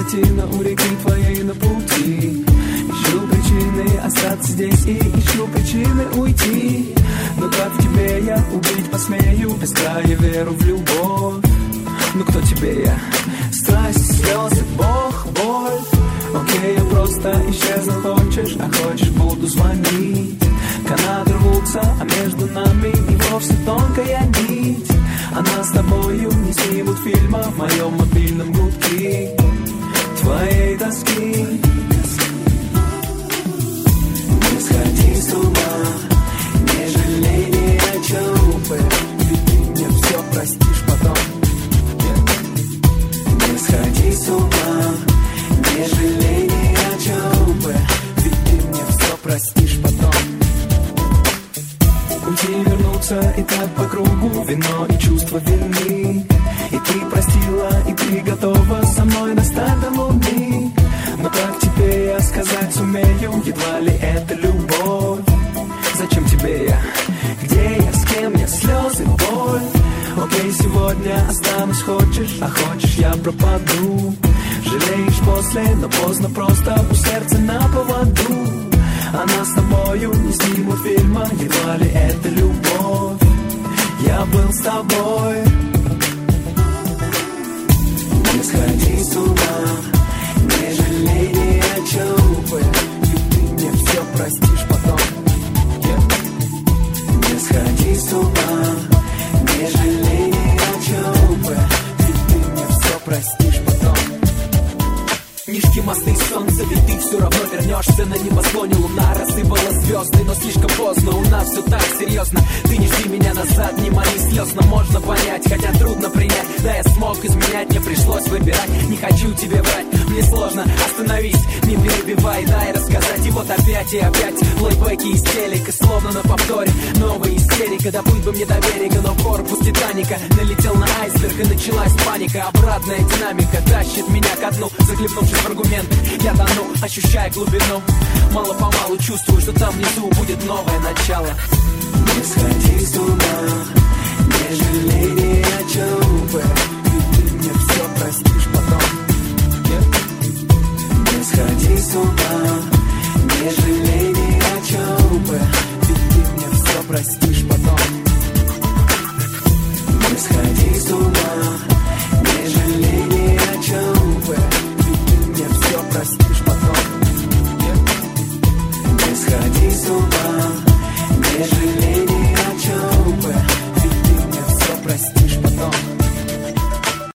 плотина у реки твоей на пути. Ищу причины остаться здесь и ищу причины уйти. Но как в тебе я убить посмею, без края веру в любовь. Ну кто тебе я? Страсть, слезы, Бог, боль. Окей, я просто исчезну, хочешь, а хочешь буду звонить. Канаты рвутся, а между нами и вовсе тонкая нить. А нас с тобою не снимут фильма в моем мобильном гудке твоей тоски. Не сходи с ума, не жалей ни о чем, ведь ты мне все простишь потом. Не сходи с ума, не жалей ни о чем, ведь ты мне все простишь потом. Уйти, вернуться и так по кругу, вино и чувство вины. И ты простила, и ты готова со мной достать до луны. Но как тебе я сказать сумею, едва ли это любовь? Зачем тебе я? Где я, с кем я, слезы, боль. Окей, сегодня останусь, хочешь, а хочешь я пропаду. Жалеешь после, но поздно, просто у сердца на поводу. А нас с тобою не снимут фильма, едва ли это любовь. Я был с тобой. Не сходи с ума, не жалей ни о чем, ведь ты мне все простишь потом. Не сходи с ума, не жалей ни о чем, ведь ты мне все простишь потом. Низкие мосты, солнце, ведь ты все равно вернешься. На небосклоне луна рассыпала звезды, но слишком поздно, у нас все так серьезно. Ты не жди меня назад, не мои слез, но можно понять, хотя трудно принять. Да, я смог изменять, мне пришлось выбирать. Не хочу тебе врать, мне сложно, остановись, не перебивай, дай рассказать. И вот опять и опять плейбеки из телека, словно на повторе новая истерика. Доплыть бы мне до берега, но корпус Титаника налетел на айсберг и началась паника. Обратная динамика тащит меня ко дну, захлебнувшись в аргументах, я тону, ощущая глубину. Мало-помалу чувствую, что там внизу будет новое начало. Не сходи с ума.